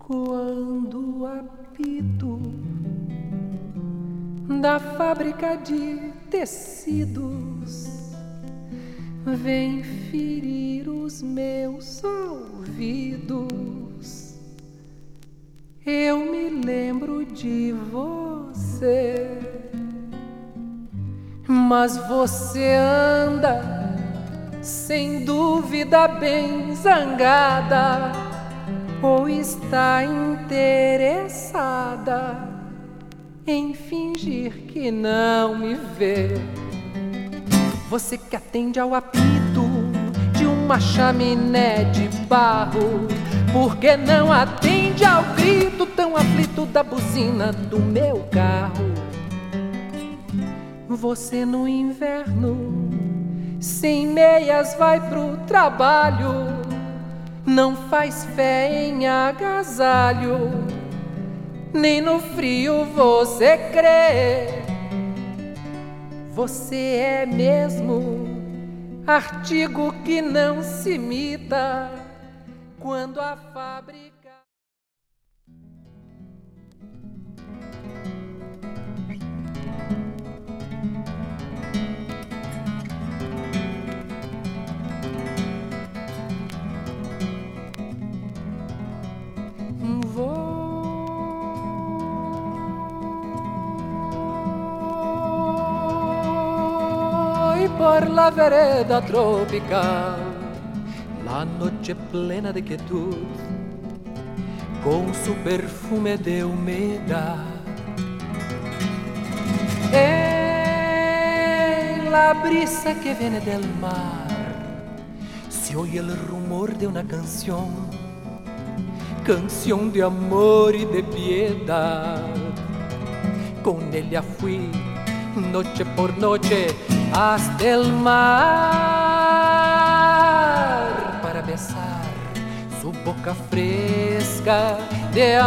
Quando o apito da fábrica de tecidos vem ferir os meus ouvidos, eu me lembro de você. Mas você anda, sem dúvida, bem zangada, ou está interessada em fingir que não me vê. Você que atende ao apito de uma chaminé de barro, por que não atende ao grito tão aflito da buzina do meu carro? Você no inverno, sem meias, vai pro trabalho, não faz fé em agasalho, nem no frio você crê. Você é mesmo artigo que não se imita quando a fábrica... Por la vereda tropical, la noche plena de quietud, con su perfume de humedad. En la brisa que viene del mar, se oye el rumor de una canción, canción de amor y de piedad. Con ella fui noche por noche hasta el mar para besar su boca fresca de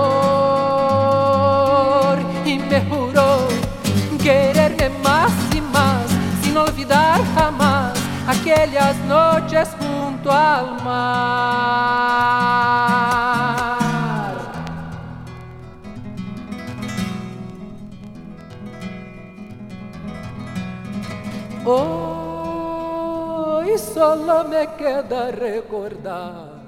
amor, y me juró quererme más y más sin olvidar jamás aquellas noches junto al mar. Hoy solo me queda recordar